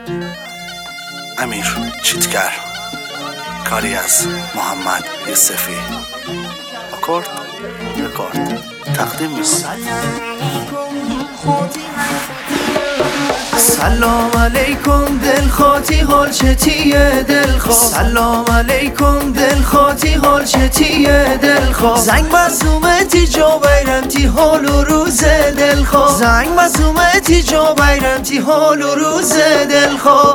امیر چیتگر، کاری از محمد یوسفی. آکورد رکورد تقدیم می‌کنم. سلام علیکم دل خاطی حال چتیه دل خواه. سلام علیکم دل خاطی حال چتیه دل خواه. زنگ مزومتی جا بیرم تی حال و روز دل خواه. زنگ مزومتی جا بیرم تی حال و روز دل خواه.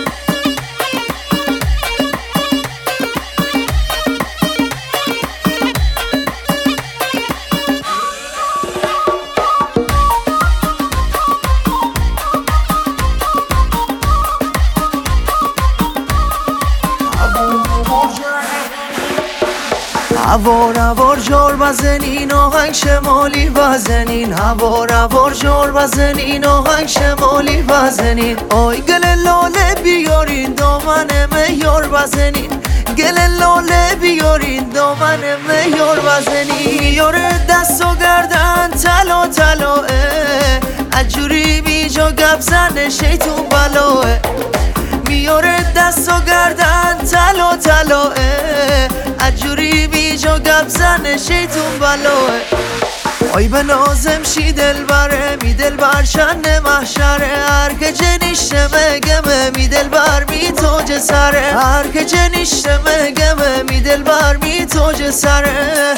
هوار جار بزنین آهنگ شمالی بزنین. هوار جار بزنین آهنگ شمالی بزنین. آی گل لاله بیارین دامن میار بزنین. گل لاله بیارین دامن میار بزنین. یار دست و گردن طلا طلاه، اجوری بی جا گپ زنه شیطون بلاه. میاره دست و گردن طلا طلاه، اجوری بی جا گپ زنه شیطون بلاه. آی به نازم شی دل بره می دل برشن محشره. هر که جنیشته مگمه می دل بر می تاج سره. هر که جنیشته مگمه می دل بر می تاج سره.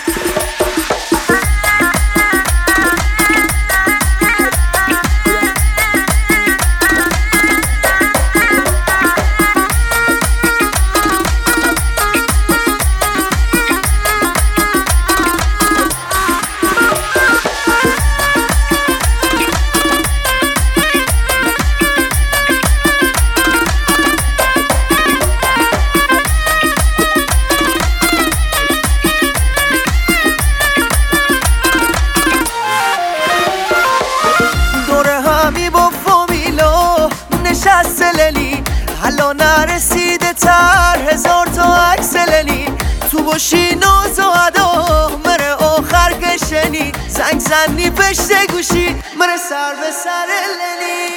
سللی حالا نرسیده تر هزار تا عکس للی. تو باشی ناز و ادا مره آخر کشنی. زنگ زنی پشت گوشی مره سر به سر للی.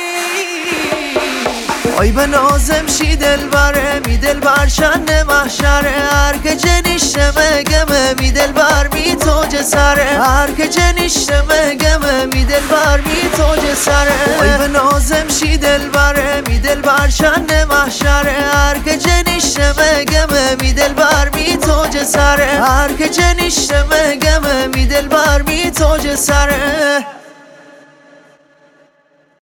آی به نازم شی دل بره می دل برشن محشره. هر که جنیشته مگمه می دل بر می تاج سره. هر که جنیشته مگمه می دل بر می تاج سره. آی به نازم شی دل بره می دل برشن محشره. هر که جنیشته مگمه می دل بر می تاج سره. هر که جنیشته مگمه می دل بر می تاج سره.